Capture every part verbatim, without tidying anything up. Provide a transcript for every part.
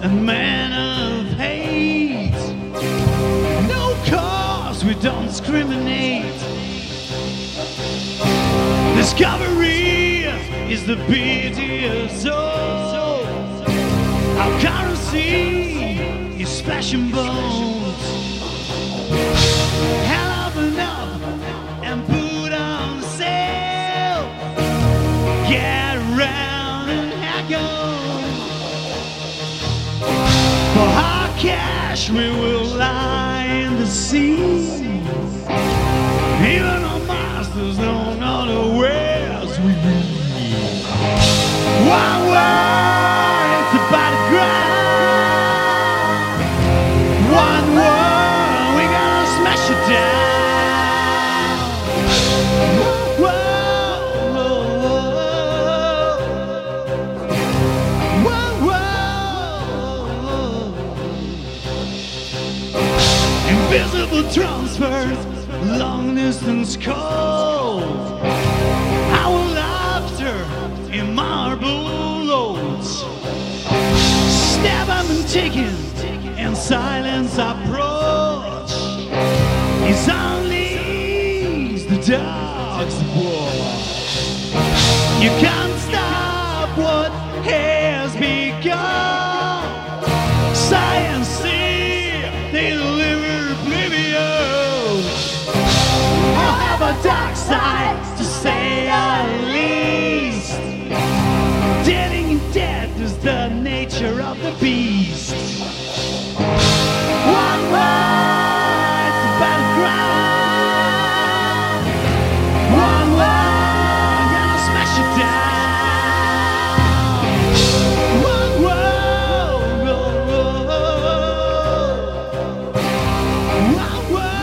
a man of hate. No cause, we don't discriminate. Discovery is the piteous soul. Our currency is flesh and bones. Hell open up and put on sail. Get around and haggle. For our cash we will lie in the sea. Even our masters don't know the wares we be. One word, it's about to grind. One word, we gonna smash it down. Whoa, whoa, whoa, whoa. Invisible transfers, long distance calls. Our laughter in marble loads. Stab 'em and chicken and silence approach. It's only the dog's war. You can't stop what has begun. Science see, they deliver oblivion. I'll have a dark side to say at least. Dealing in death is the nature of the beast. One word, it's about to grind. One word, gonna smash it down. One word, one word.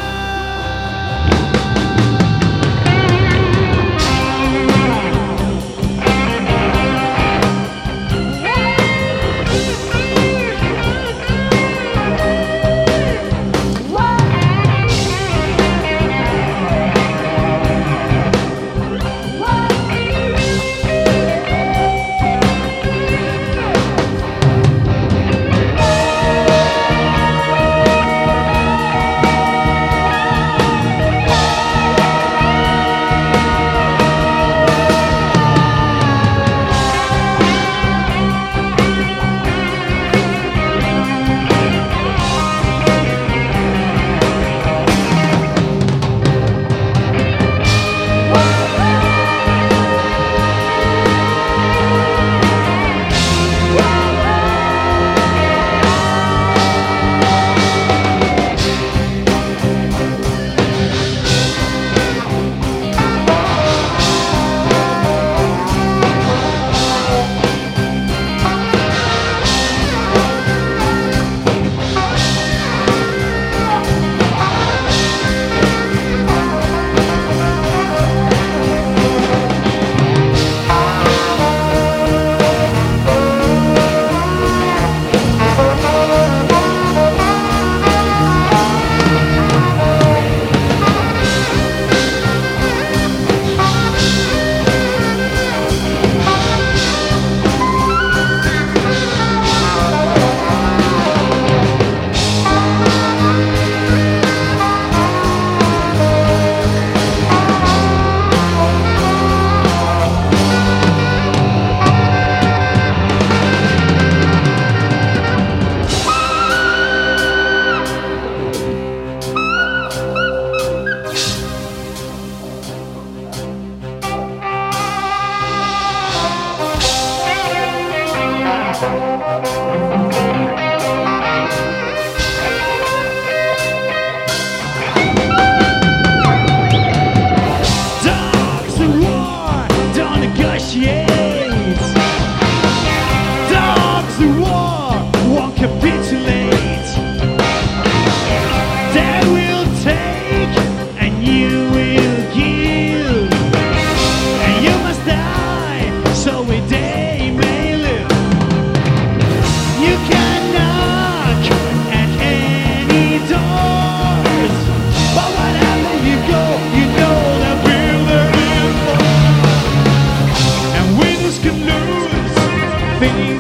Dogs of war don't negotiate. Dogs of war won't capitulate. They will take and you will give, and you must die so we they may live. You can knock at any doors, but wherever you go, you know that we're there for. And winners can lose, things